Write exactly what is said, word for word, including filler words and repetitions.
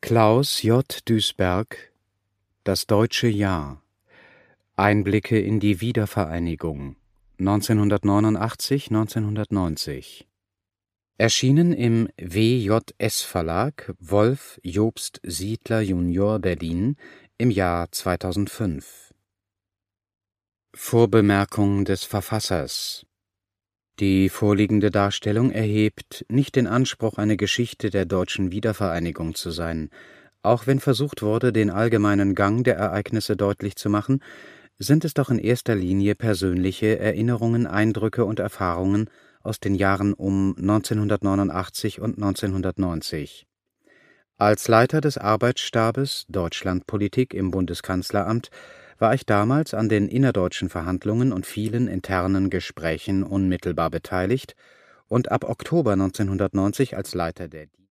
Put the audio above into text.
Klaus J. Duisberg: Das deutsche Jahr. Einblicke in die Wiedervereinigung neunzehnhundertneunundachtzig – neunzehnhundertneunzig. Erschienen im W J S Verlag, Wolf Jobst Siedler junior, Berlin im Jahr zweitausendfünf. Vorbemerkung des Verfassers. Die vorliegende Darstellung erhebt nicht den Anspruch, eine Geschichte der deutschen Wiedervereinigung zu sein. Auch wenn versucht wurde, den allgemeinen Gang der Ereignisse deutlich zu machen, sind es doch in erster Linie persönliche Erinnerungen, Eindrücke und Erfahrungen aus den Jahren um neunzehnhundertneunundachtzig und neunzehnhundertneunzig. Als Leiter des Arbeitsstabes Deutschlandpolitik im Bundeskanzleramt war ich damals an den innerdeutschen Verhandlungen und vielen internen Gesprächen unmittelbar beteiligt und ab Oktober neunzehnhundertneunzig als Leiter der